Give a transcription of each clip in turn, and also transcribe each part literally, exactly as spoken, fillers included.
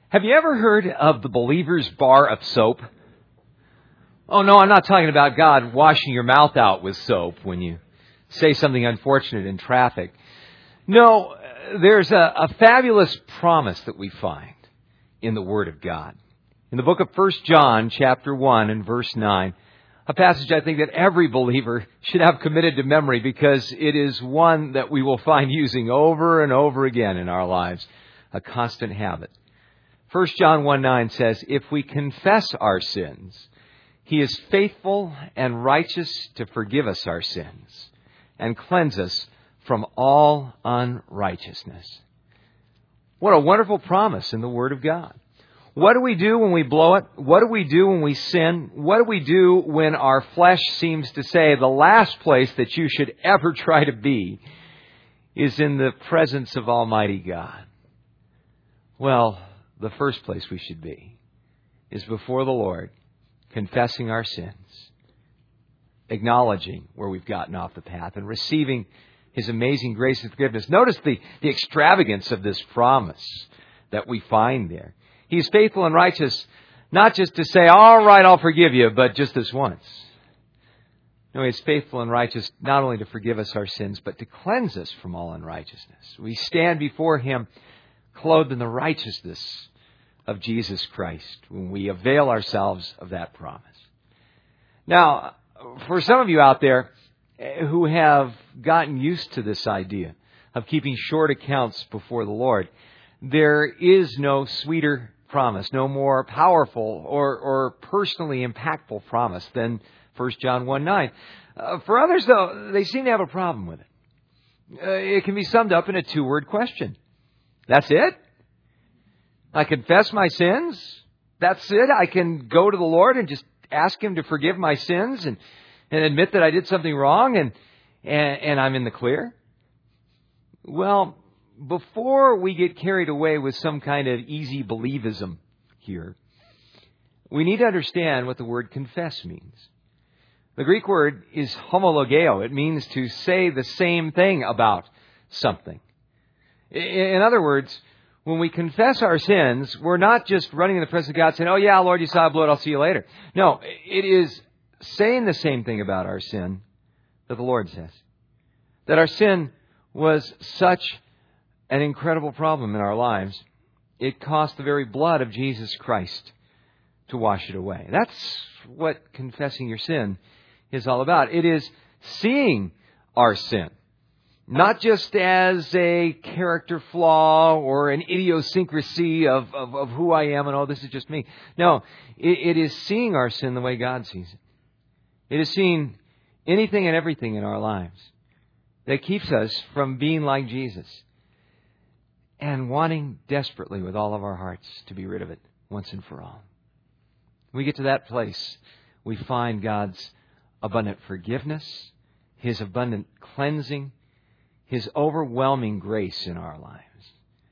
Have you ever heard of the believer's bar of soap? Oh, no, I'm not talking about God washing your mouth out with soap when you say something unfortunate in traffic. No, there's a, a fabulous promise that we find in the Word of God. In the book of First John, chapter one and verse nine, a passage I think that every believer should have committed to memory because it is one that we will find using over and over again in our lives, a constant habit. First John one nine says, "If we confess our sins, He is faithful and righteous to forgive us our sins and cleanse us from all unrighteousness." What a wonderful promise in the Word of God. What do we do when we blow it? What do we do when we sin? What do we do when our flesh seems to say the last place that you should ever try to be is in the presence of Almighty God? Well, the first place we should be is before the Lord, confessing our sins, acknowledging where we've gotten off the path, and receiving His amazing grace and forgiveness. Notice the, the extravagance of this promise that we find there. He is faithful and righteous, not just to say, all right, I'll forgive you, but just this once. No, He is faithful and righteous not only to forgive us our sins, but to cleanse us from all unrighteousness. We stand before Him clothed in the righteousness of Jesus Christ when we avail ourselves of that promise. Now, for some of you out there who have gotten used to this idea of keeping short accounts before the Lord, there is no sweeter promise, no more powerful or, or personally impactful promise than First John one nine. Uh, for others, though, they seem to have a problem with it. Uh, it can be summed up in a two-word question. That's it? I confess my sins? That's it? I can go to the Lord and just ask Him to forgive my sins and, and admit that I did something wrong and, and, and I'm in the clear? Well, before we get carried away with some kind of easy believism here, we need to understand what the word confess means. The Greek word is homologeo. It means to say the same thing about something. In other words, when we confess our sins, we're not just running in the presence of God saying, oh yeah, Lord, you saw blood, I'll see you later. No, it is saying the same thing about our sin that the Lord says. That our sin was such an incredible problem in our lives, it cost the very blood of Jesus Christ to wash it away. That's what confessing your sin is all about. It is seeing our sin, not just as a character flaw or an idiosyncrasy of, of, of who I am and, oh, this is just me. No, it, it is seeing our sin the way God sees it. It is seeing anything and everything in our lives that keeps us from being like Jesus and wanting desperately with all of our hearts to be rid of it once and for all. When we get to that place, we find God's abundant forgiveness, His abundant cleansing, His overwhelming grace in our lives.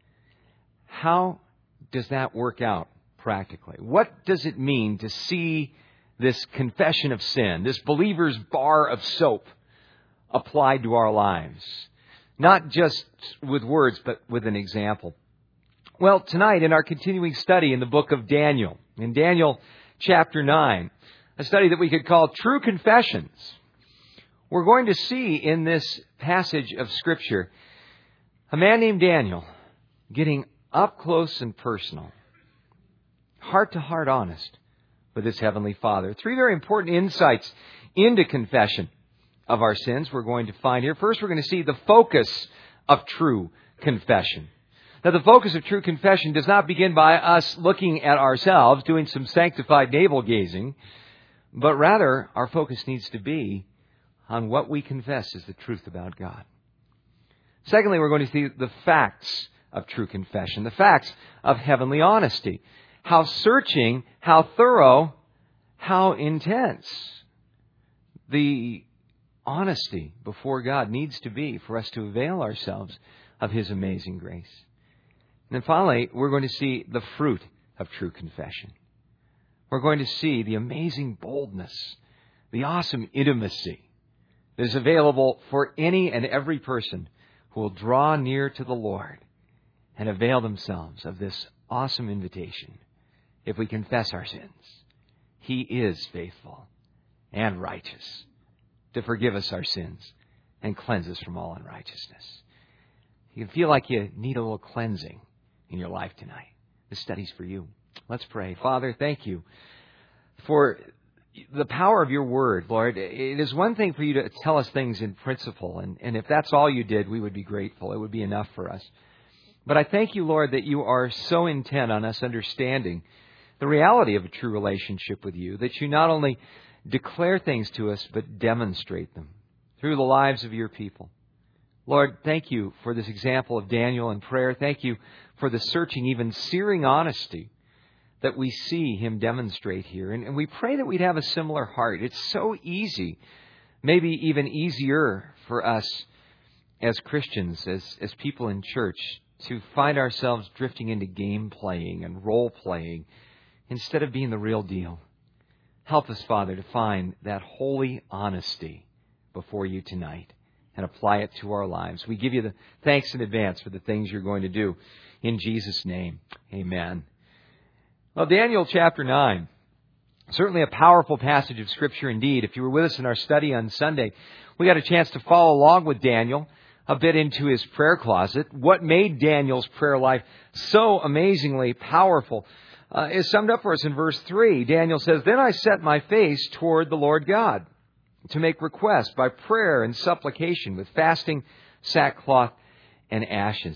How does that work out practically? What does it mean to see this confession of sin, this believer's bar of soap applied to our lives? Not just with words, but with an example. Well, tonight in our continuing study in the book of Daniel, in Daniel chapter nine, a study that we could call True Confessions, we're going to see in this passage of Scripture a man named Daniel getting up close and personal, heart-to-heart honest with his Heavenly Father. Three very important insights into confession of our sins we're going to find here. First, we're going to see the focus of true confession. Now, the focus of true confession does not begin by us looking at ourselves, doing some sanctified navel-gazing, but rather our focus needs to be on what we confess is the truth about God. Secondly, we're going to see the facts of true confession, the facts of heavenly honesty. How searching, how thorough, how intense the honesty before God needs to be for us to avail ourselves of His amazing grace. And then finally, we're going to see the fruit of true confession. We're going to see the amazing boldness, the awesome intimacy that is available for any and every person who will draw near to the Lord and avail themselves of this awesome invitation. If we confess our sins, He is faithful and righteous to forgive us our sins and cleanse us from all unrighteousness. You feel like you need a little cleansing in your life tonight. This study's for you. Let's pray. Father, thank you for the power of your word, Lord. It is one thing for you to tell us things in principle, and, and if that's all you did, we would be grateful. It would be enough for us. But I thank you, Lord, that you are so intent on us understanding the reality of a true relationship with you, that you not only declare things to us, but demonstrate them through the lives of your people. Lord, thank you for this example of Daniel in prayer. Thank you for the searching, even searing honesty that we see him demonstrate here. And, and we pray that we'd have a similar heart. It's so easy, maybe even easier for us as Christians, as, as people in church, to find ourselves drifting into game playing and role playing instead of being the real deal. Help us, Father, to find that holy honesty before you tonight and apply it to our lives. We give you the thanks in advance for the things you're going to do. In Jesus' name, amen. Well, Daniel chapter nine, certainly a powerful passage of Scripture indeed. If you were with us in our study on Sunday, we got a chance to follow along with Daniel a bit into his prayer closet. What made Daniel's prayer life so amazingly powerful uh, is summed up for us in verse three. Daniel says, "Then I set my face toward the Lord God to make request by prayer and supplication with fasting, sackcloth, and ashes."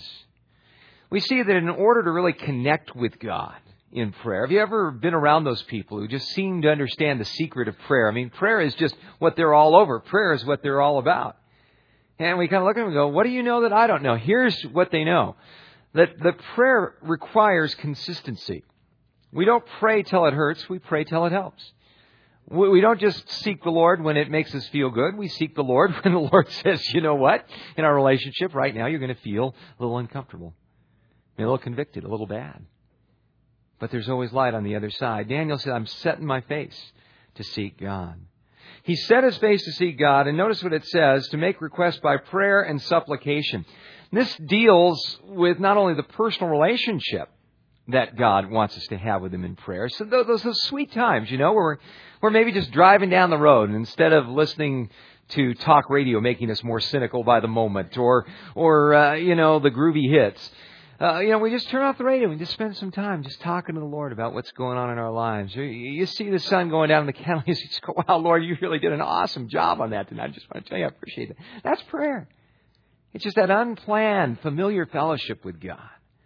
We see that in order to really connect with God in prayer, have you ever been around those people who just seem to understand the secret of prayer? I mean, prayer is just what they're all over. Prayer is what they're all about. And we kind of look at them and go, what do you know that I don't know? Here's what they know. That the prayer requires consistency. We don't pray till it hurts. We pray till it helps. We don't just seek the Lord when it makes us feel good. We seek the Lord when the Lord says, you know what? In our relationship right now, you're going to feel a little uncomfortable, a little convicted, a little bad. But there's always light on the other side. Daniel said, I'm setting my face to seek God. He set his face to seek God, and notice what it says, to make requests by prayer and supplication. This deals with not only the personal relationship that God wants us to have with Him in prayer. So those, those sweet times, you know, where we're, we're maybe just driving down the road, and instead of listening to talk radio making us more cynical by the moment, or, or uh, you know, the groovy hits, Uh, you know, we just turn off the radio and just spend some time just talking to the Lord about what's going on in our lives. You, you see the sun going down in the canal, you just go, wow, Lord, you really did an awesome job on that tonight. I just want to tell you, I appreciate it. That's prayer. It's just that unplanned, familiar fellowship with God.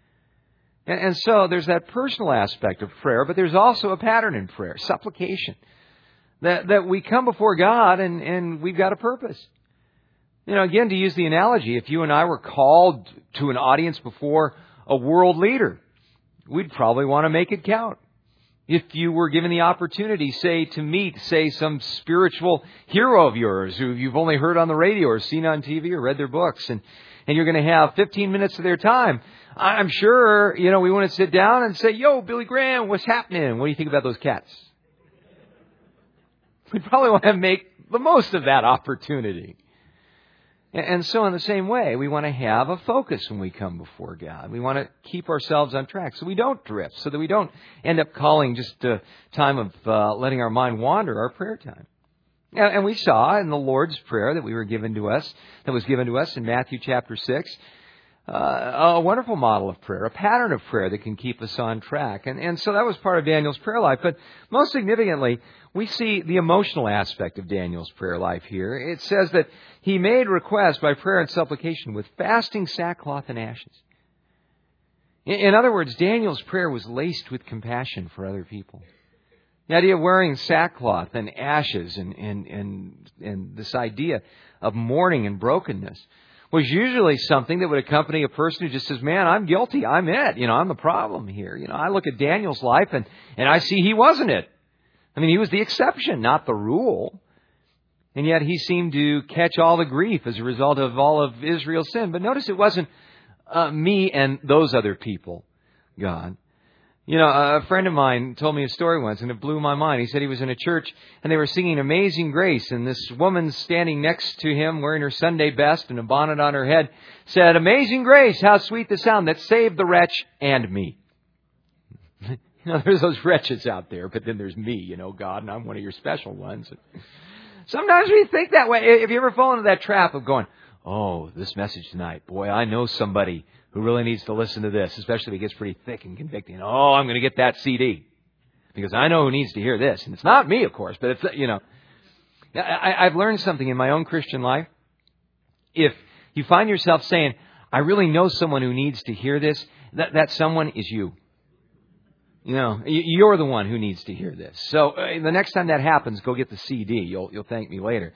And, and so there's that personal aspect of prayer, but there's also a pattern in prayer, supplication. That, that we come before God and, and we've got a purpose. You know, again, to use the analogy, if you and I were called to an audience before a world leader, we'd probably want to make it count. If you were given the opportunity, say, to meet, say, some spiritual hero of yours who you've only heard on the radio or seen on T V or read their books, and, and you're going to have fifteen minutes of their time, I'm sure, you know, we want to sit down and say, yo, Billy Graham, what's happening? What do you think about those cats? We'd probably want to make the most of that opportunity. And so in the same way, we want to have a focus when we come before God. We want to keep ourselves on track so we don't drift, so that we don't end up calling just a time of uh, letting our mind wander our prayer time. And we saw in the Lord's Prayer that we were given to us, that was given to us in Matthew chapter six, uh, a wonderful model of prayer, a pattern of prayer that can keep us on track. And, and so that was part of Daniel's prayer life. But most significantly, we see the emotional aspect of Daniel's prayer life here. It says that he made requests by prayer and supplication with fasting, sackcloth, and ashes. In, in other words, Daniel's prayer was laced with compassion for other people. The idea of wearing sackcloth and ashes and, and, and, and this idea of mourning and brokenness was usually something that would accompany a person who just says, man, I'm guilty. I'm it. You know, I'm the problem here. You know, I look at Daniel's life and, and I see he wasn't it. I mean, he was the exception, not the rule. And yet he seemed to catch all the grief as a result of all of Israel's sin. But notice it wasn't uh, me and those other people, God. You know, a friend of mine told me a story once, and it blew my mind. He said he was in a church, and they were singing Amazing Grace, and this woman standing next to him, wearing her Sunday best and a bonnet on her head, said, "Amazing Grace, how sweet the sound that saved the wretch and me." You know, there's those wretches out there, but then there's me, you know, God, and I'm one of your special ones. Sometimes we think that way. Have you ever fallen into that trap of going, "Oh, this message tonight, boy, I know somebody who really needs to listen to this, especially if it gets pretty thick and convicting. Oh, I'm going to get that C D because I know who needs to hear this." And it's not me, of course, but it's, you know, I, I've learned something in my own Christian life. If you find yourself saying, "I really know someone who needs to hear this," that, that someone is you. You know, you're the one who needs to hear this. So uh, the next time that happens, go get the C D. You'll, you'll thank me later.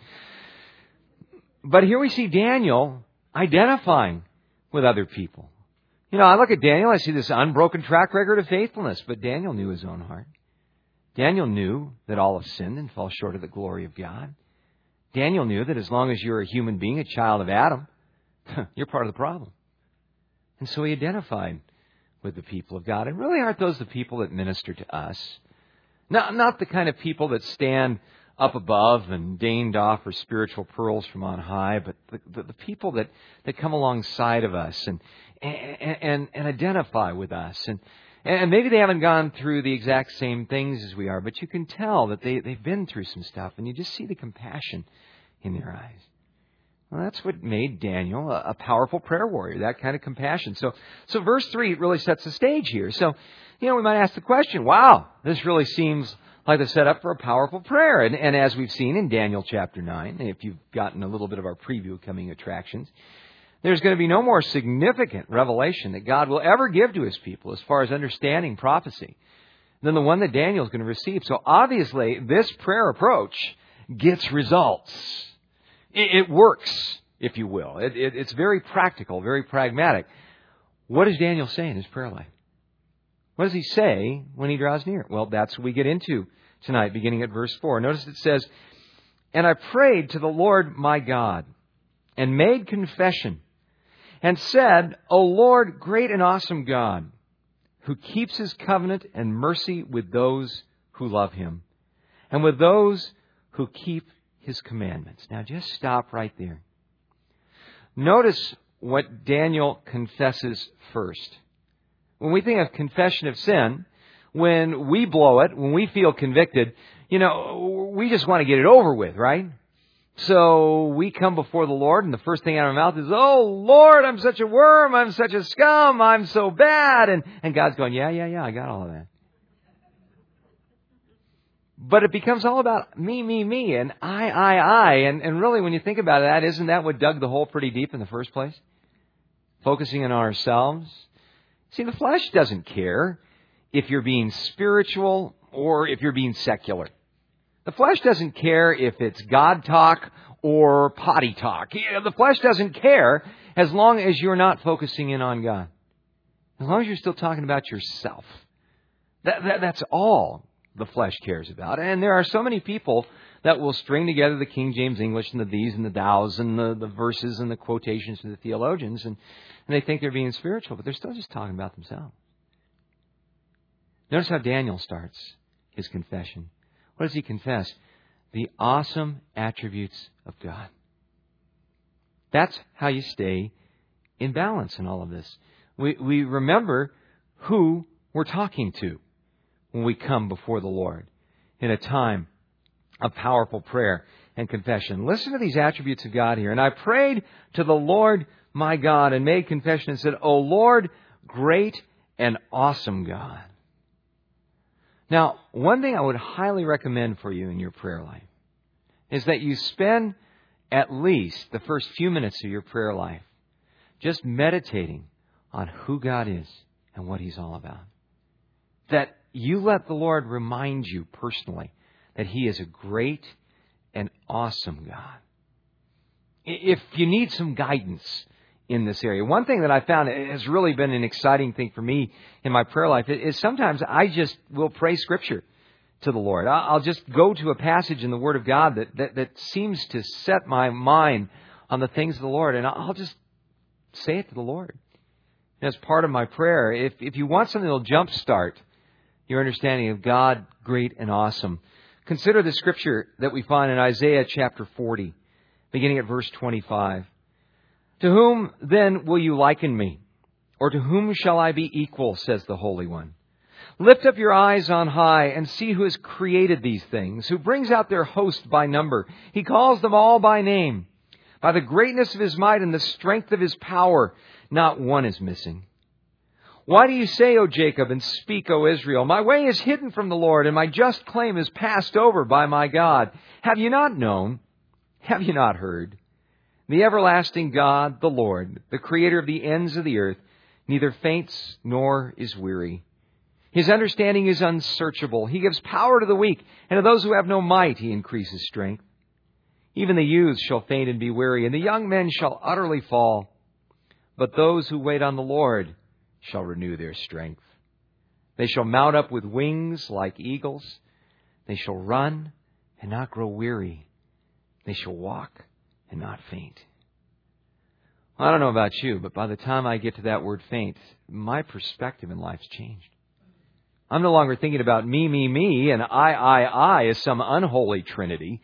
But here we see Daniel identifying with other people. You know, I look at Daniel, I see this unbroken track record of faithfulness, but Daniel knew his own heart. Daniel knew that all have sinned and fall short of the glory of God. Daniel knew that as long as you're a human being, a child of Adam, you're part of the problem. And so he identified with the people of God. And really aren't those the people that minister to us? Not, not the kind of people that stand up above and deign to offer spiritual pearls from on high, but the, the, the people that, that come alongside of us and, and, and, and identify with us. And, and maybe they haven't gone through the exact same things as we are, but you can tell that they, they've been through some stuff, and you just see the compassion in their eyes. Well, that's what made Daniel a, a powerful prayer warrior, that kind of compassion. So, so verse three really sets the stage here. So, you know, we might ask the question, wow, this really seems like the setup for a powerful prayer. And, and as we've seen in Daniel chapter nine, if you've gotten a little bit of our preview of coming attractions, there's going to be no more significant revelation that God will ever give to His people as far as understanding prophecy than the one that Daniel is going to receive. So obviously, this prayer approach gets results. It, it works, if you will. It, it, it's very practical, very pragmatic. What does Daniel say in his prayer life? What does he say when he draws near? Well, that's what we get into tonight, beginning at verse four. Notice it says, "And I prayed to the Lord my God, and made confession, and said, O Lord, great and awesome God, who keeps His covenant and mercy with those who love Him, and with those who keep His commandments." Now just stop right there. Notice what Daniel confesses first. When we think of confession of sin, when we blow it, when we feel convicted, you know, we just want to get it over with, right? So we come before the Lord, and the first thing out of our mouth is, "Oh, Lord, I'm such a worm, I'm such a scum, I'm so bad." And, and God's going, yeah, yeah, yeah, I got all of that. But it becomes all about me, me, me, and I, I, I. And, and really, when you think about that, isn't that what dug the hole pretty deep in the first place? Focusing on ourselves. See, the flesh doesn't care if you're being spiritual or if you're being secular. The flesh doesn't care if it's God talk or potty talk. The flesh doesn't care as long as you're not focusing in on God. As long as you're still talking about yourself. That, that, that's all the flesh cares about. And there are so many people that will string together the King James English and the these and the thous and the, the verses and the quotations from the theologians, and, and they think they're being spiritual, but they're still just talking about themselves. Notice how Daniel starts his confession. What does he confess? The awesome attributes of God. That's how you stay in balance in all of this. We, we remember who we're talking to when we come before the Lord in a time of powerful prayer and confession. Listen to these attributes of God here. "And I prayed to the Lord my God and made confession and said, O Lord, great and awesome God." Now, one thing I would highly recommend for you in your prayer life is that you spend at least the first few minutes of your prayer life just meditating on who God is and what He's all about. That you let the Lord remind you personally that He is a great and awesome God. If you need some guidance in this area, one thing that I found has really been an exciting thing for me in my prayer life is sometimes I just will pray Scripture to the Lord. I'll just go to a passage in the Word of God that, that, that seems to set my mind on the things of the Lord, and I'll just say it to the Lord. And as part of my prayer, if, if you want something that will jumpstart your understanding of God, great and awesome. Consider the scripture that we find in Isaiah chapter forty, beginning at verse twenty-five. To whom then will you liken me? Or to whom shall I be equal, says the Holy One. Lift up your eyes on high and see who has created these things, who brings out their host by number. He calls them all by name. By the greatness of His might and the strength of His power, not one is missing. Why do you say, O Jacob, and speak, O Israel, my way is hidden from the Lord, and my just claim is passed over by my God? Have you not known? Have you not heard? The everlasting God, the Lord, the creator of the ends of the earth, neither faints nor is weary. His understanding is unsearchable. He gives power to the weak, and to those who have no might He increases strength. Even the youths shall faint and be weary, and the young men shall utterly fall. But those who wait on the Lord shall renew their strength. They shall mount up with wings like eagles. They shall run and not grow weary. They shall walk and not faint. Well, I don't know about you, but by the time I get to that word faint, my perspective in life's changed. I'm no longer thinking about me, me, me, and I, I, I as some unholy trinity.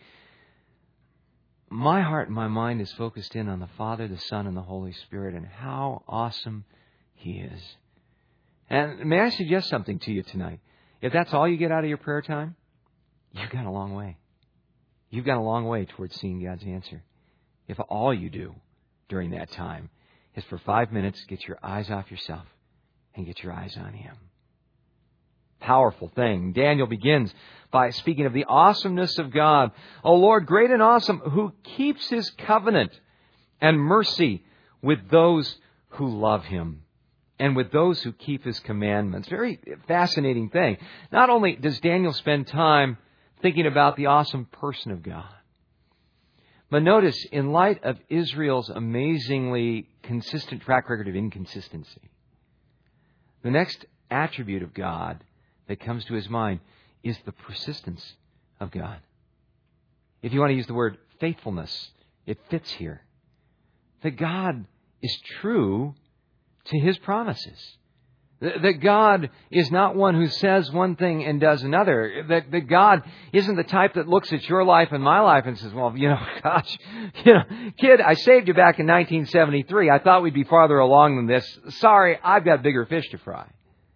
My heart and my mind is focused in on the Father, the Son, and the Holy Spirit, and how awesome He is. And may I suggest something to you tonight? If that's all you get out of your prayer time, you've got a long way. You've got a long way towards seeing God's answer. If all you do during that time is for five minutes get your eyes off yourself and get your eyes on Him. Powerful thing. Daniel begins by speaking of the awesomeness of God. O Lord, great and awesome, who keeps His covenant and mercy with those who love Him and with those who keep His commandments. Very fascinating thing. Not only does Daniel spend time thinking about the awesome person of God, but notice, in light of Israel's amazingly consistent track record of inconsistency, the next attribute of God that comes to his mind is the persistence of God. If you want to use the word faithfulness, it fits here. That God is true to His promises. That God is not one who says one thing and does another. That, that God isn't the type that looks at your life and my life and says, well, you know, gosh, you know, kid, I saved you back in nineteen seventy-three. I thought we'd be farther along than this. Sorry, I've got bigger fish to fry.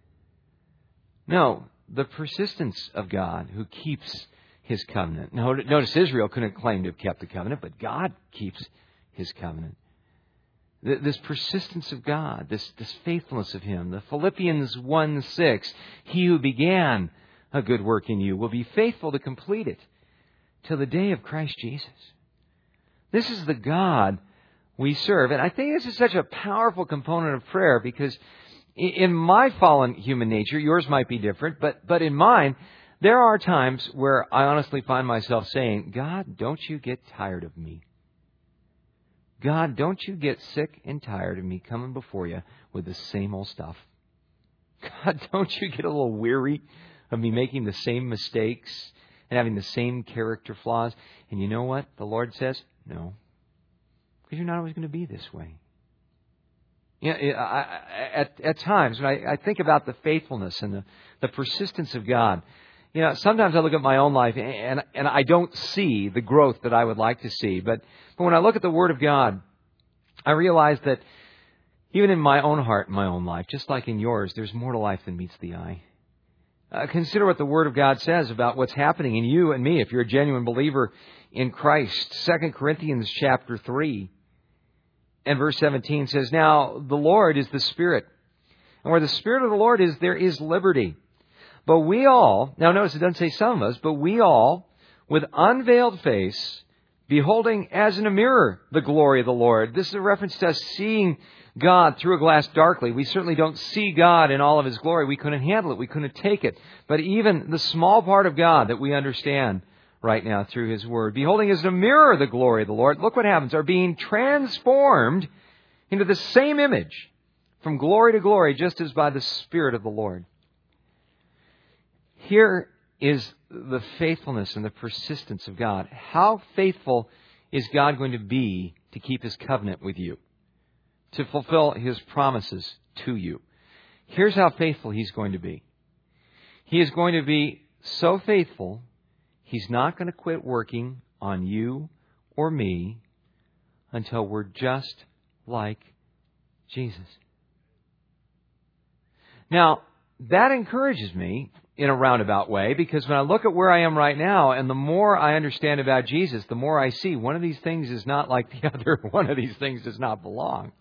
No, the persistence of God who keeps His covenant. Now, notice Israel couldn't claim to have kept the covenant, but God keeps His covenant. This persistence of God, this, this faithfulness of Him. The Philippians one six, He who began a good work in you will be faithful to complete it till the day of Christ Jesus. This is the God we serve. And I think this is such a powerful component of prayer because in my fallen human nature, yours might be different, but, but in mine, there are times where I honestly find myself saying, God, don't you get tired of me. God, don't you get sick and tired of me coming before you with the same old stuff. God, don't you get a little weary of me making the same mistakes and having the same character flaws? And you know what the Lord says? No. Because you're not always going to be this way. You know, I, I, at, at times, when I, I think about the faithfulness and the, the persistence of God, you know, sometimes I look at my own life and, and I don't see the growth that I would like to see. But, but when I look at the Word of God, I realize that even in my own heart and my own life, just like in yours, there's more to life than meets the eye. Uh, consider what the Word of God says about what's happening in you and me if you're a genuine believer in Christ. Second Corinthians chapter three and verse seventeen says, now the Lord is the Spirit. And where the Spirit of the Lord is, there is liberty. But we all, now notice it doesn't say some of us, but we all, with unveiled face, beholding as in a mirror the glory of the Lord. This is a reference to us seeing God through a glass darkly. We certainly don't see God in all of His glory. We couldn't handle it. We couldn't take it. But even the small part of God that we understand right now through His Word, beholding as in a mirror the glory of the Lord, look what happens. Are being transformed into the same image from glory to glory, just as by the Spirit of the Lord. Here is the faithfulness and the persistence of God. How faithful is God going to be to keep His covenant with you, to fulfill His promises to you? Here's how faithful He's going to be. He is going to be so faithful, He's not going to quit working on you or me until we're just like Jesus. Now, that encourages me in a roundabout way, because when I look at where I am right now, and the more I understand about Jesus, the more I see one of these things is not like the other. One of these things does not belong.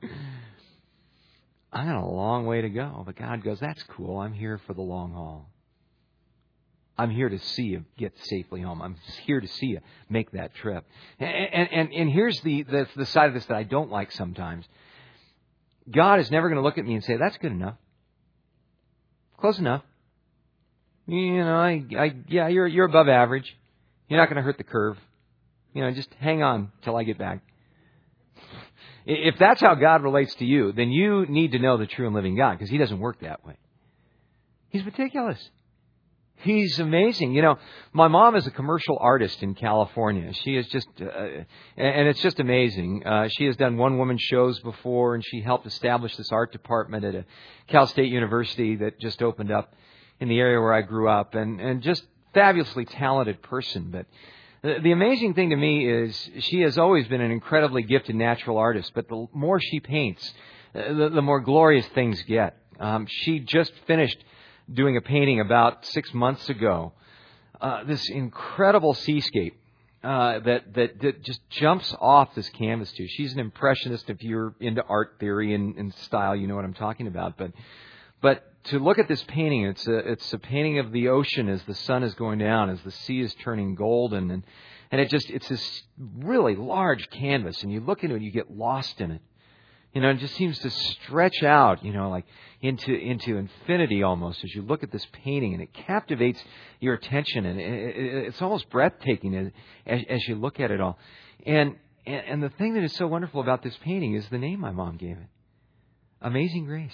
I got a long way to go. But God goes, that's cool. I'm here for the long haul. I'm here to see you get safely home. I'm here to see you make that trip. And, and, and here's the, the, the side of this that I don't like sometimes. God is never going to look at me and say, that's good enough. Close enough. You know, I, I, yeah, you're, you're above average. You're not going to hurt the curve. You know, just hang on till I get back. If that's how God relates to you, then you need to know the true and living God, because He doesn't work that way. He's meticulous. He's amazing. You know, my mom is a commercial artist in California. She is just, uh, and it's just amazing. Uh, she has done one-woman shows before, and she helped establish this art department at a Cal State University that just opened up in the area where I grew up, and, and just fabulously talented person. But the, the amazing thing to me is she has always been an incredibly gifted natural artist, but the more she paints, the, the more glorious things get. Um, she just finished doing a painting about six months ago. Uh, this incredible seascape uh, that, that that just jumps off this canvas too. She's an impressionist. If you're into art theory and, and style, you know what I'm talking about. But but to look at this painting, it's a it's a painting of the ocean as the sun is going down, as the sea is turning golden, and and it just it's this really large canvas, and you look into it, and you get lost in it. You know, it just seems to stretch out, you know, like into into infinity almost as you look at this painting, and it captivates your attention, and it, it, it's almost breathtaking as, as, as you look at it all. And, and and the thing that is so wonderful about this painting is the name my mom gave it, Amazing Grace.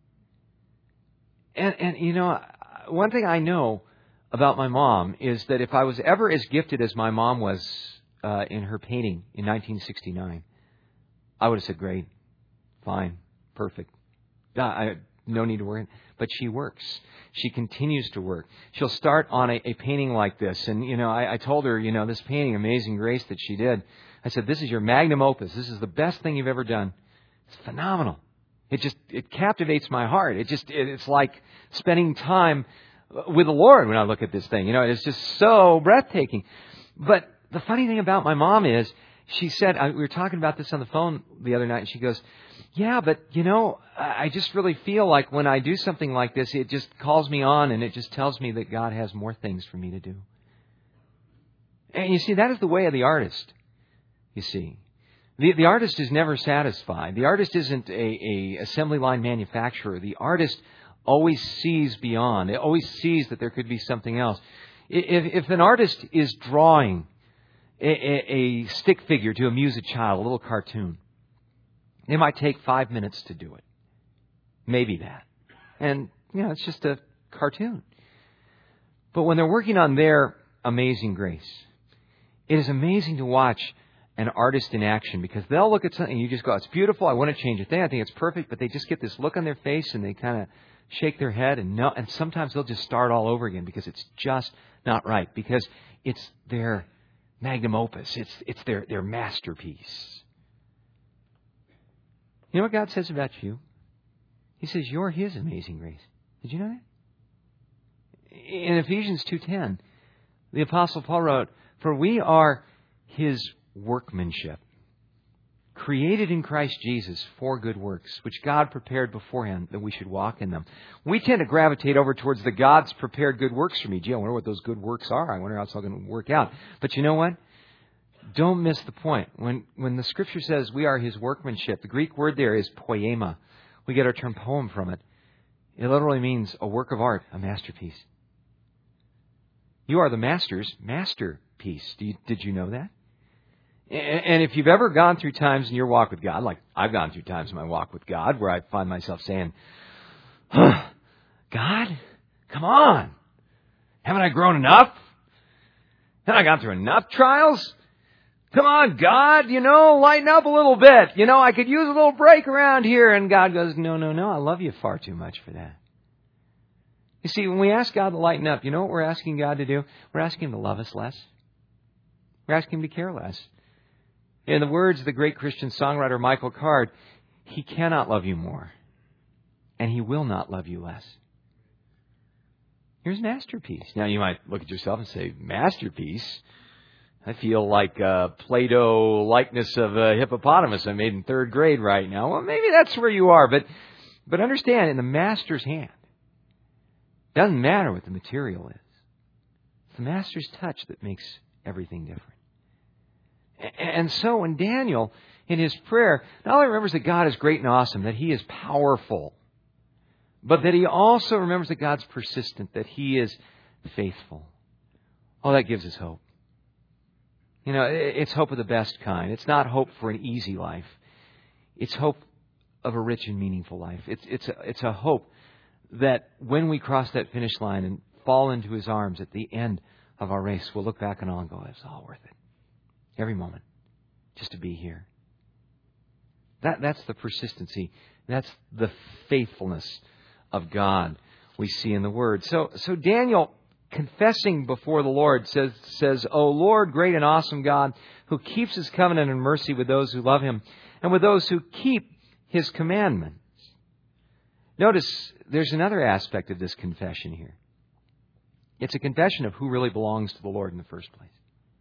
And and you know, one thing I know about my mom is that if I was ever as gifted as my mom was uh, in her painting in nineteen sixty-nine, I would have said, great. Fine, perfect. Uh, I, no need to worry. But she works. She continues to work. She'll start on a, a painting like this. And, you know, I, I told her, you know, this painting, Amazing Grace, that she did, I said, this is your magnum opus. This is the best thing you've ever done. It's phenomenal. It just, it captivates my heart. It just, it, it's like spending time with the Lord when I look at this thing. You know, it's just so breathtaking. But the funny thing about my mom is, she said, I, we were talking about this on the phone the other night, and she goes, yeah, but, you know, I just really feel like when I do something like this, it just calls me on, and it just tells me that God has more things for me to do. And you see, that is the way of the artist, you see. The, the artist is never satisfied. The artist isn't a, a assembly line manufacturer. The artist always sees beyond. It always sees that there could be something else. If, if an artist is drawing A, a, a stick figure to amuse a child, a little cartoon, it might take five minutes to do it. Maybe that. And, you know, it's just a cartoon. But when they're working on their Amazing Grace, it is amazing to watch an artist in action, because they'll look at something and you just go, it's beautiful, I want to change a thing, I think it's perfect, but they just get this look on their face and they kind of shake their head, and no, and sometimes they'll just start all over again because it's just not right, because it's their magnum opus. It's it's their, their masterpiece. You know what God says about you? He says you're His amazing grace. Did you know that? In Ephesians two ten, the Apostle Paul wrote, for we are His workmanship, created in Christ Jesus for good works, which God prepared beforehand that we should walk in them. We tend to gravitate over towards the God's prepared good works for me. Gee, I wonder what those good works are. I wonder how it's all going to work out. But you know what? Don't miss the point. When when the Scripture says we are His workmanship, the Greek word there is poema. We get our term poem from it. It literally means a work of art, a masterpiece. You are the Master's masterpiece. Do you, did you know that? And if you've ever gone through times in your walk with God, like I've gone through times in my walk with God, where I find myself saying, huh, God, come on. Haven't I grown enough? Haven't I gone through enough trials? Come on, God, you know, lighten up a little bit. You know, I could use a little break around here. And God goes, no, no, no, I love you far too much for that. You see, when we ask God to lighten up, you know what we're asking God to do? We're asking Him to love us less. We're asking Him to care less. In the words of the great Christian songwriter Michael Card, He cannot love you more, and He will not love you less. Here's masterpiece. Now, you might look at yourself and say, masterpiece? I feel like a Plato likeness of a hippopotamus I made in third grade right now. Well, maybe that's where you are, but but understand, in the Master's hand, it doesn't matter what the material is. It's the Master's touch that makes everything different. And so when Daniel, in his prayer, not only remembers that God is great and awesome, that He is powerful, but that he also remembers that God's persistent, that He is faithful. Oh, that gives us hope. You know, it's hope of the best kind. It's not hope for an easy life. It's hope of a rich and meaningful life. It's it's a, it's a hope that when we cross that finish line and fall into His arms at the end of our race, we'll look back and all and go, it's all worth it. Every moment, just to be here. That that's the persistency. That's the faithfulness of God we see in the Word. So so Daniel, confessing before the Lord, says, says, O Lord, great and awesome God, who keeps His covenant and mercy with those who love Him and with those who keep His commandments. Notice there's another aspect of this confession here. It's a confession of who really belongs to the Lord in the first place.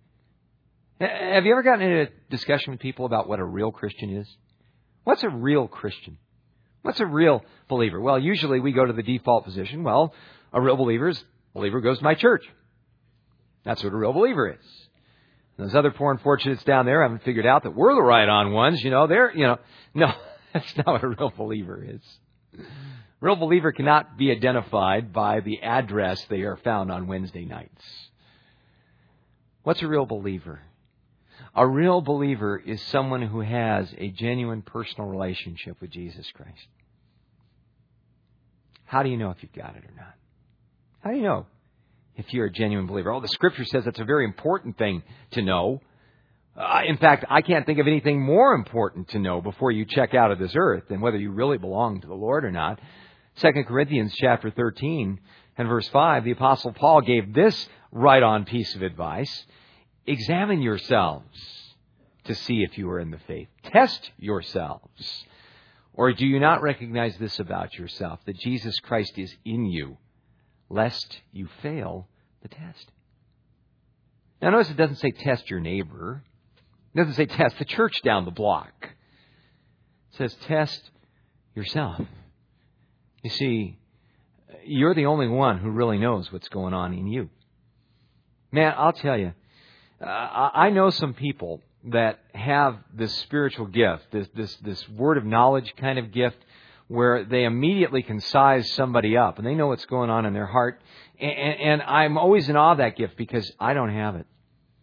Have you ever gotten into a discussion with people about what a real Christian is? What's a real Christian? What's a real believer? Well, usually we go to the default position. Well, a real believer is a believer goes to my church. That's what a real believer is. And those other poor unfortunates down there haven't figured out that we're the right on ones. You know, they're, you know, no, that's not what a real believer is. A real believer cannot be identified by the address they are found on Wednesday nights. What's a real believer? A real believer is someone who has a genuine personal relationship with Jesus Christ. How do you know if you've got it or not? How do you know if you're a genuine believer? Oh, the Scripture says that's a very important thing to know. Uh, in fact, I can't think of anything more important to know before you check out of this earth than whether you really belong to the Lord or not. Second Corinthians chapter thirteen and verse five, the Apostle Paul gave this right-on piece of advice. Examine yourselves to see if you are in the faith. Test yourselves. Or do you not recognize this about yourself, that Jesus Christ is in you, lest you fail the test? Now notice it doesn't say test your neighbor. It doesn't say test the church down the block. It says test yourself. You see, you're the only one who really knows what's going on in you. Man, I'll tell you, Uh, I know some people that have this spiritual gift, this, this this word of knowledge kind of gift, where they immediately can size somebody up and they know what's going on in their heart. And, and I'm always in awe of that gift because I don't have it.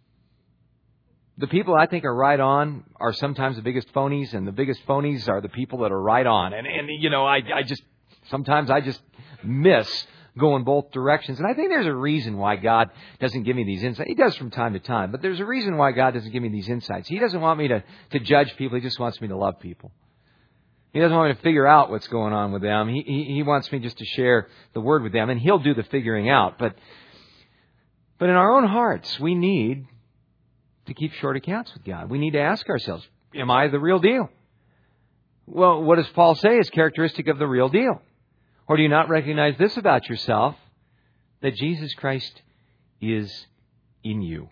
The people I think are right on are sometimes the biggest phonies, and the biggest phonies are the people that are right on. And, and you know, I, I just, sometimes I just miss go in both directions. And I think there's a reason why God doesn't give me these insights. He does from time to time, but there's a reason why God doesn't give me these insights. He doesn't want me to, to judge people. He just wants me to love people. He doesn't want me to figure out what's going on with them. He, he, he wants me just to share the Word with them, and He'll do the figuring out. But, but in our own hearts, we need to keep short accounts with God. We need to ask ourselves, am I the real deal? Well, what does Paul say is characteristic of the real deal? Or do you not recognize this about yourself, that Jesus Christ is in you?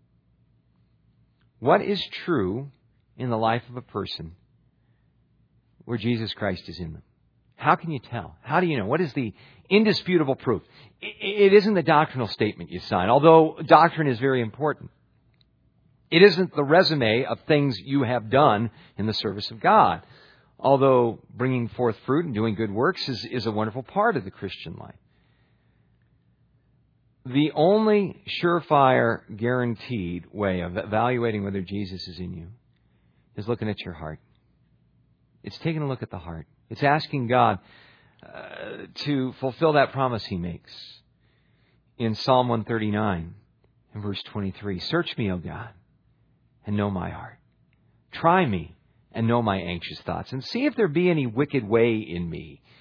What is true in the life of a person where Jesus Christ is in them? How can you tell? How do you know? What is the indisputable proof? It isn't the doctrinal statement you sign, although doctrine is very important. It isn't the resume of things you have done in the service of God. Although bringing forth fruit and doing good works is, is a wonderful part of the Christian life. The only surefire, guaranteed way of evaluating whether Jesus is in you is looking at your heart. It's taking a look at the heart. It's asking God uh, to fulfill that promise He makes in Psalm one thirty-nine and verse twenty-three. Search me, O God, and know my heart. Try me and know my anxious thoughts, and see if there be any wicked way in me,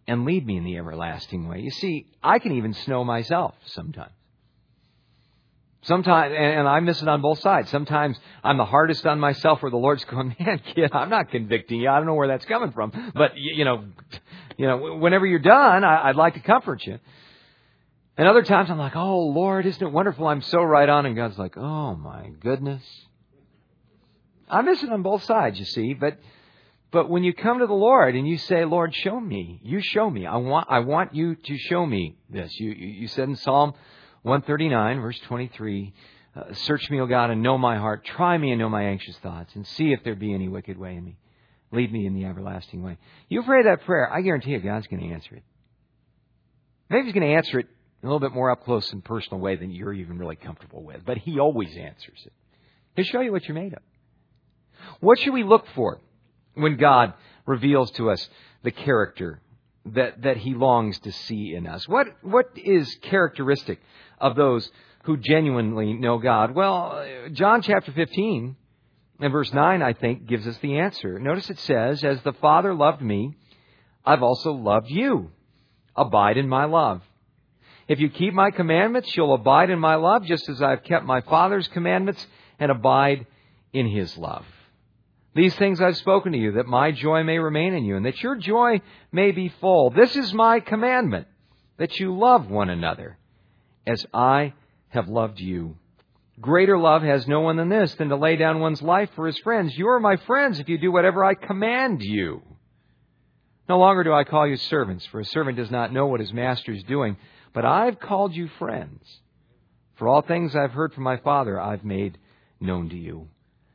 and lead me in the everlasting way. You see, I can even snow myself sometimes. Sometimes, and I miss it on both sides. Sometimes I'm the hardest on myself where the Lord's going, man, kid, I'm not convicting you. I don't know where that's coming from. But, you know, you know, whenever you're done, I'd like to comfort you. And other times I'm like, oh, Lord, isn't it wonderful? I'm so right on. And God's like, oh, my goodness. I miss it on both sides, you see. But but when you come to the Lord and you say, Lord, show me. You show me. I want I want you to show me this. You, you, you said in Psalm one thirty-nine, verse twenty-three, uh, search me, O God, and know my heart. Try me and know my anxious thoughts, and see if there be any wicked way in me. Lead me in the everlasting way. You pray that prayer, I guarantee you God's going to answer it. Maybe He's going to answer it in a little bit more up close and personal way than you're even really comfortable with. But He always answers it. He'll show you what you're made of. What should we look for when God reveals to us the character that, that He longs to see in us? What What is characteristic of those who genuinely know God? Well, John chapter fifteen and verse nine, I think, gives us the answer. Notice it says, as the Father loved me, I've also loved you. Abide in my love. If you keep my commandments, you'll abide in my love, just as I've kept my Father's commandments and abide in His love. These things I've spoken to you, that my joy may remain in you, and that your joy may be full. This is my commandment, that you love one another, as I have loved you. Greater love has no one than this, than to lay down one's life for his friends. You are my friends if you do whatever I command you. No longer do I call you servants, for a servant does not know what his master is doing, but I've called you friends. For all things I've heard from my Father, I've made known to you.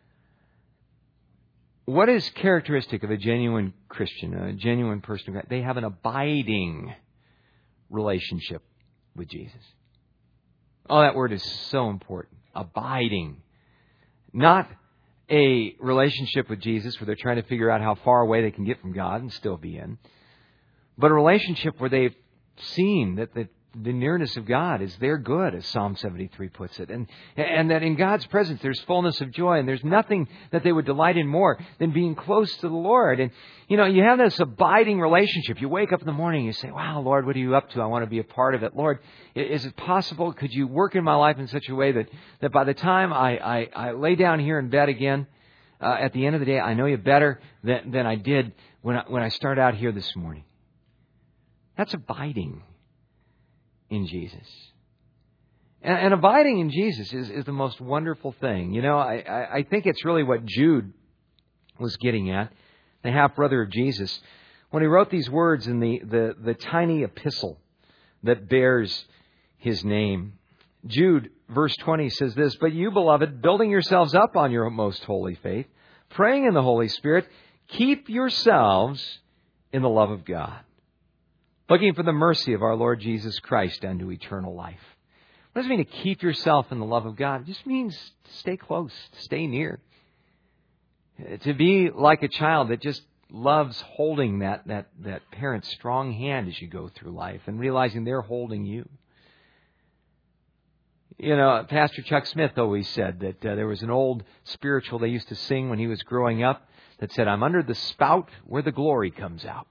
What is characteristic of a genuine Christian, a genuine person of God? They have an abiding relationship with Jesus. Oh, that word is so important. Abiding. Not a relationship with Jesus where they're trying to figure out how far away they can get from God and still be in, but a relationship where they've seen that the The nearness of God is their good, as Psalm seventy-three puts it. And, and that in God's presence there's fullness of joy, and there's nothing that they would delight in more than being close to the Lord. And, you know, you have this abiding relationship. You wake up in the morning and you say, wow, Lord, what are you up to? I want to be a part of it. Lord, is it possible? Could you work in my life in such a way that, that by the time I, I, I lay down here in bed again, uh, at the end of the day, I know you better than, than I did when I, when I started out here this morning. That's abiding in Jesus. And, and abiding in Jesus is, is the most wonderful thing. You know, I, I, I think it's really what Jude was getting at, the half-brother of Jesus, when he wrote these words in the, the, the tiny epistle that bears his name. Jude, verse twenty, says this, but you, beloved, building yourselves up on your most holy faith, praying in the Holy Spirit, keep yourselves in the love of God, looking for the mercy of our Lord Jesus Christ unto eternal life. What does it mean to keep yourself in the love of God? It just means to stay close, to stay near. To be like a child that just loves holding that, that, that parent's strong hand as you go through life and realizing they're holding you. You know, Pastor Chuck Smith always said that uh, there was an old spiritual they used to sing when he was growing up that said, I'm under the spout where the glory comes out.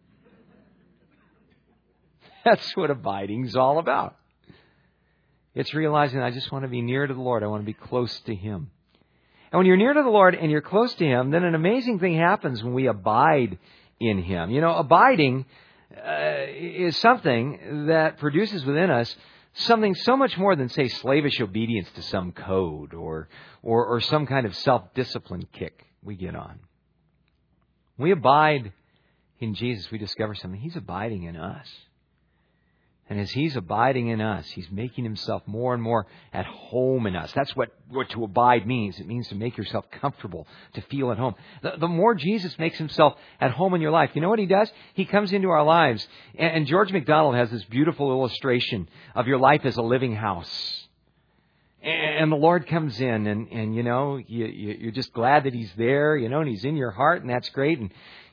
That's what abiding's all about. It's realizing I just want to be near to the Lord. I want to be close to Him. And when you're near to the Lord and you're close to Him, then an amazing thing happens when we abide in Him. You know, abiding uh, is something that produces within us something so much more than, say, slavish obedience to some code or, or, or some kind of self-discipline kick we get on. When we abide in Jesus, we discover something. He's abiding in us. And as He's abiding in us, He's making Himself more and more at home in us. That's what, what to abide means. It means to make yourself comfortable, to feel at home. The, the more Jesus makes Himself at home in your life, you know what He does? He comes into our lives. And, and George MacDonald has this beautiful illustration of your life as a living house. And, and the Lord comes in and, and you know, you, you, you're just glad that He's there, you know, and He's in your heart, and that's great. And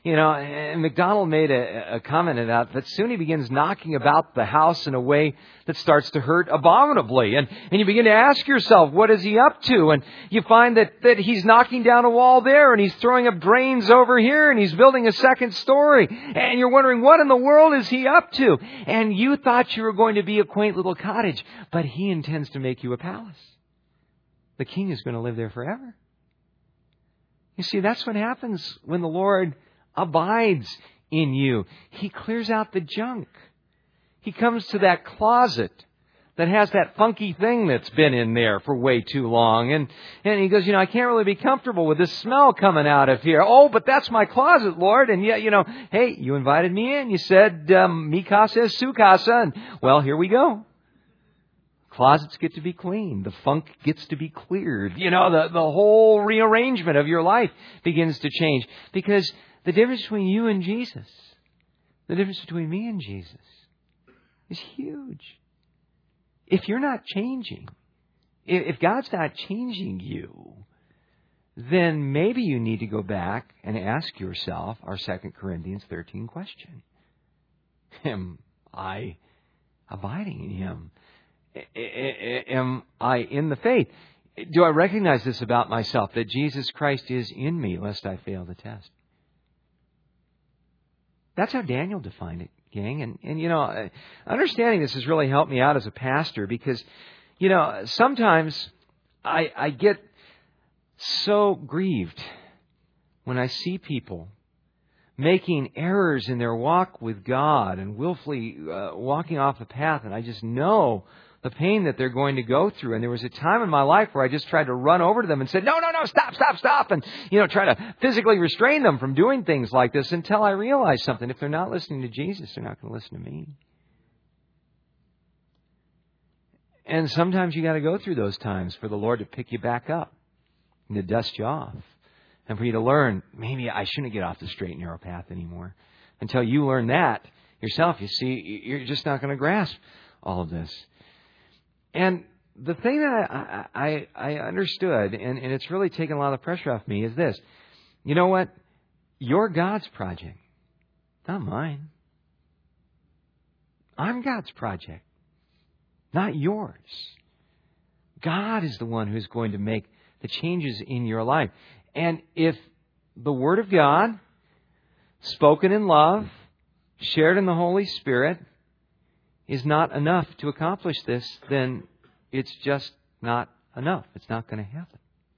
You know, and MacDonald made a, a comment about that soon he begins knocking about the house in a way that starts to hurt abominably. And, and you begin to ask yourself, what is he up to? And you find that, that he's knocking down a wall there, and he's throwing up drains over here, and he's building a second story. And you're wondering, what in the world is he up to? And you thought you were going to be a quaint little cottage, but he intends to make you a palace. The king is going to live there forever. You see, that's what happens when the Lord abides in you. He clears out the junk. He comes to that closet that has that funky thing that's been in there for way too long. And, and he goes, you know, I can't really be comfortable with this smell coming out of here. Oh, but that's my closet, Lord. And yet, you know, hey, you invited me in. You said, um, mi casa es su casa. And, well, here we go. Closets get to be cleaned. The funk gets to be cleared. You know, the, the whole rearrangement of your life begins to change. Because the difference between you and Jesus, the difference between me and Jesus, is huge. If you're not changing, if God's not changing you, then maybe you need to go back and ask yourself our Second Corinthians thirteen question. Am I abiding in Him? Am I in the faith? Do I recognize this about myself, that Jesus Christ is in me, lest I fail the test? That's how Daniel defined it, gang. And, and, you know, understanding this has really helped me out as a pastor because, you know, sometimes I, I get so grieved when I see people making errors in their walk with God and willfully uh, walking off the path. And I just know the pain that they're going to go through. And there was a time in my life where I just tried to run over to them and said, no, no, no, stop, stop, stop. And, you know, try to physically restrain them from doing things like this until I realized something. If they're not listening to Jesus, they're not going to listen to me. And sometimes you got to go through those times for the Lord to pick you back up and to dust you off. And for you to learn, maybe I shouldn't get off the straight and narrow path anymore. Until you learn that yourself, you see, you're just not going to grasp all of this. And the thing that I, I, I understood, and, and it's really taken a lot of pressure off me, is this. You know what? You're God's project, not mine. I'm God's project, not yours. God is the one who's going to make the changes in your life. And if the Word of God, spoken in love, shared in the Holy Spirit, is not enough to accomplish this, then it's just not enough. It's not going to happen.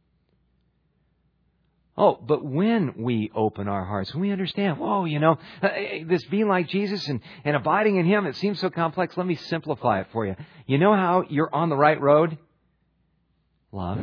Oh, but when we open our hearts, when we understand, whoa, you know, this being like Jesus and, and abiding in Him, it seems so complex. Let me simplify it for you. You know how you're on the right road? Love.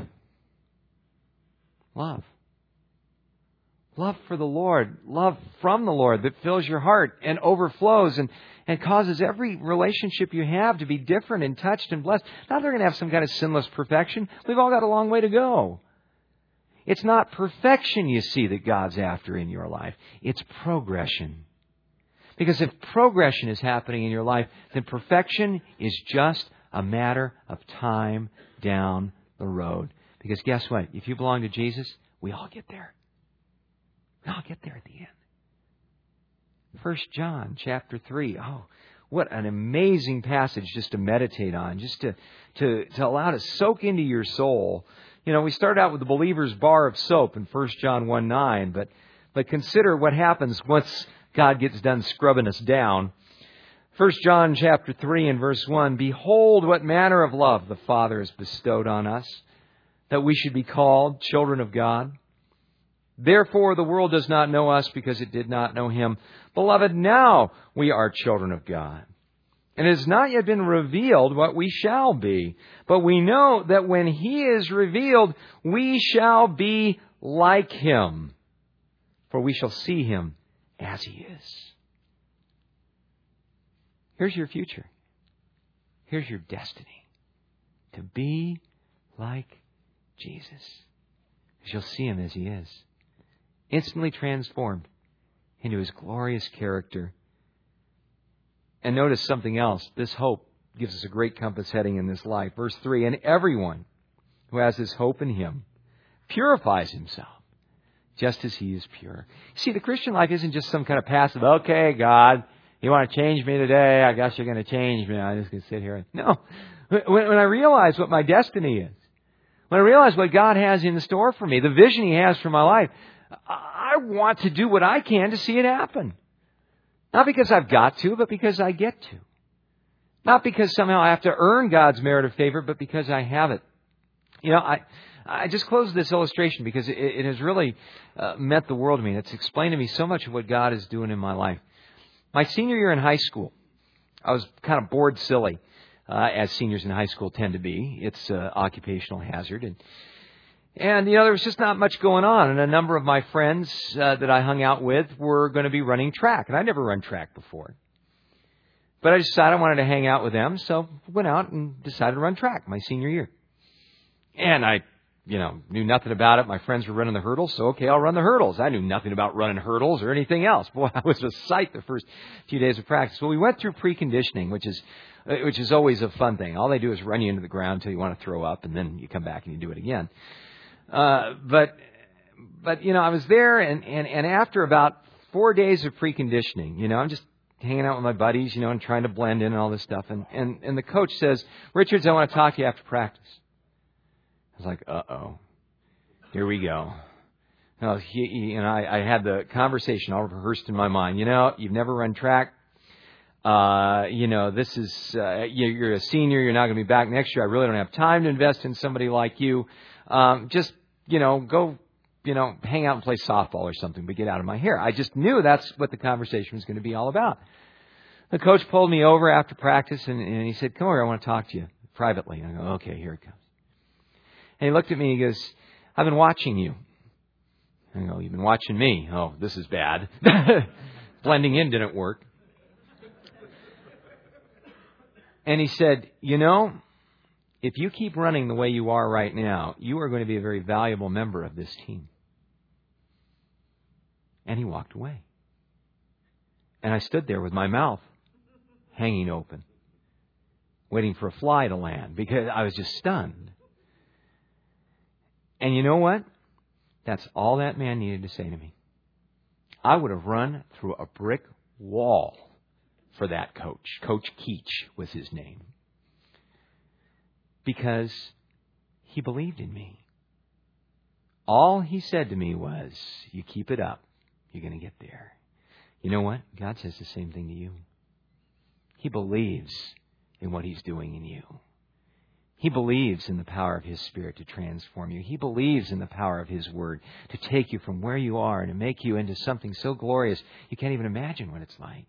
Love. Love for the Lord. Love from the Lord that fills your heart and overflows and, and causes every relationship you have to be different and touched and blessed. Not they're going to have some kind of sinless perfection. We've all got a long way to go. It's not perfection, you see, that God's after in your life. It's progression. Because if progression is happening in your life, then perfection is just a matter of time down the road. Because guess what? If you belong to Jesus, we all get there. We all get there at the end. First John chapter three. Oh, what an amazing passage just to meditate on, just to, to, to allow to soak into your soul. You know, we start out with the believer's bar of soap in First John one nine, but but consider what happens once God gets done scrubbing us down. First John chapter three and verse one, behold what manner of love the Father has bestowed on us, that we should be called children of God. Therefore the world does not know us because it did not know Him. Beloved, now we are children of God. And it has not yet been revealed what we shall be. But we know that when He is revealed, we shall be like Him. For we shall see Him as He is. Here's your future. Here's your destiny. To be like Jesus. You'll see Him as He is. Instantly transformed into His glorious character. And notice something else. This hope gives us a great compass heading in this life. Verse three, and everyone who has this hope in Him purifies himself just as He is pure. See, the Christian life isn't just some kind of passive, okay, God, you want to change me today? I guess you're going to change me. I'm just going to sit here. No. When, when I realize what my destiny is, when I realize what God has in store for me, the vision He has for my life, I want to do what I can to see it happen. Not because I've got to, but because I get to. Not because somehow I have to earn God's merit of favor, but because I have it. You know, I I just closed this illustration because it, it has really uh, meant the world to me. It's explained to me so much of what God is doing in my life. My senior year in high school, I was kind of bored silly, uh, as seniors in high school tend to be. It's an occupational hazard. And, and, you know, there was just not much going on. And a number of my friends uh, that I hung out with were going to be running track. And I'd never run track before. But I decided I wanted to hang out with them, so went out and decided to run track my senior year. And I, you know, knew nothing about it. My friends were running the hurdles, so okay, I'll run the hurdles. I knew nothing about running hurdles or anything else. Boy, I was a sight the first few days of practice. Well, we went through preconditioning, which is which is always a fun thing. All they do is run you into the ground until you want to throw up, and then you come back and you do it again. Uh, but, but you know, I was there, and, and, and after about four days of preconditioning, you know, I'm just hanging out with my buddies, you know, and trying to blend in and all this stuff. And, and, and the coach says, Richards, I want to talk to you after practice. I was like, uh-oh, here we go. Now, he, he, and I, I had the conversation all rehearsed in my mind. You know, you've never run track. Uh, you know, this is, uh, you're a senior. You're not going to be back next year. I really don't have time to invest in somebody like you. Um, just, you know, go, you know, hang out and play softball or something, but get out of my hair. I just knew that's what the conversation was going to be all about. The coach pulled me over after practice and, and he said, come over, I want to talk to you privately. And I go, okay, here it comes. And he looked at me and he goes, I've been watching you. I go, you've been watching me. Oh, this is bad. Blending in didn't work. And he said, you know, if you keep running the way you are right now, you are going to be a very valuable member of this team. And he walked away. And I stood there with my mouth hanging open, waiting for a fly to land because I was just stunned. And you know what? That's all that man needed to say to me. I would have run through a brick wall for that coach. Coach Keach was his name. Because he believed in me. All he said to me was, you keep it up, you're going to get there. You know what? God says the same thing to you. He believes in what He's doing in you. He believes in the power of His Spirit to transform you. He believes in the power of His Word to take you from where you are and to make you into something so glorious you can't even imagine what it's like.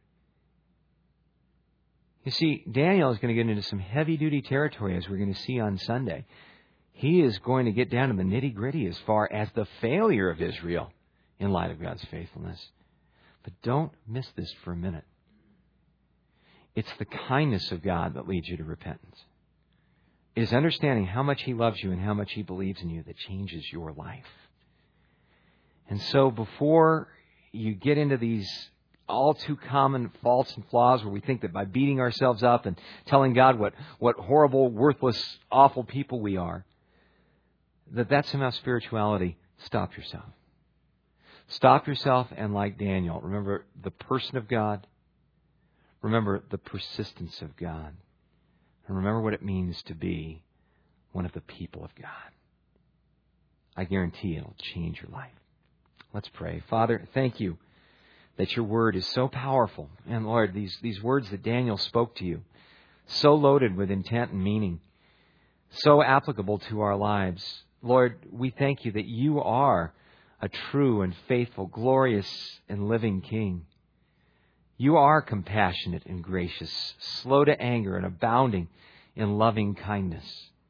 You see, Daniel is going to get into some heavy-duty territory, as we're going to see on Sunday. He is going to get down to the nitty-gritty as far as the failure of Israel in light of God's faithfulness. But don't miss this for a minute. It's the kindness of God that leads you to repentance. It is understanding how much He loves you and how much He believes in you that changes your life. And so before you get into these all too common faults and flaws where we think that by beating ourselves up and telling God what, what horrible, worthless, awful people we are, that that's somehow spirituality, stop yourself. Stop yourself and, like Daniel, remember the person of God. Remember the persistence of God. And remember what it means to be one of the people of God. I guarantee it'll change your life. Let's pray. Father, thank you that your word is so powerful. And Lord, these, these words that Daniel spoke to you, so loaded with intent and meaning, so applicable to our lives. Lord, we thank you that you are a true and faithful, glorious and living King. You are compassionate and gracious, slow to anger and abounding in loving kindness.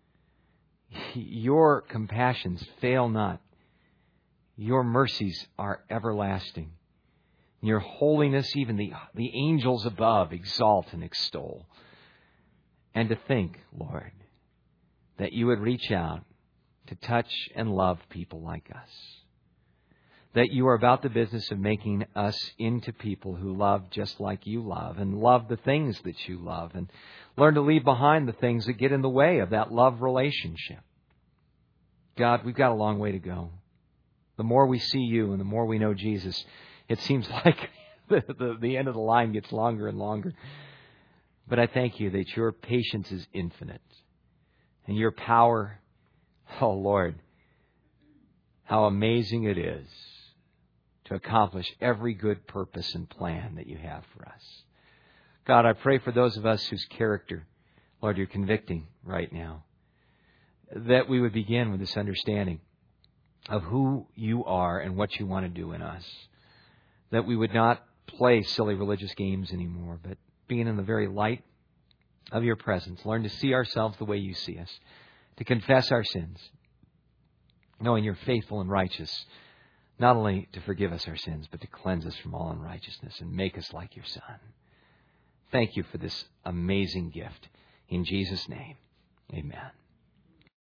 Your compassions fail not. Your mercies are everlasting. Your holiness, even the, the angels above exalt and extol. And to think, Lord, that you would reach out to touch and love people like us. That you are about the business of making us into people who love just like you love and love the things that you love and learn to leave behind the things that get in the way of that love relationship. God, we've got a long way to go. The more we see you and the more we know Jesus, it seems like the, the, the end of the line gets longer and longer. But I thank you that your patience is infinite. And your power, oh Lord, how amazing it is to accomplish every good purpose and plan that you have for us. God, I pray for those of us whose character, Lord, you're convicting right now, that we would begin with this understanding of who you are and what you want to do in us. That we would not play silly religious games anymore, but being in the very light of your presence, learn to see ourselves the way you see us, to confess our sins, knowing you're faithful and righteous, not only to forgive us our sins, but to cleanse us from all unrighteousness and make us like your Son. Thank you for this amazing gift. In Jesus' name, amen.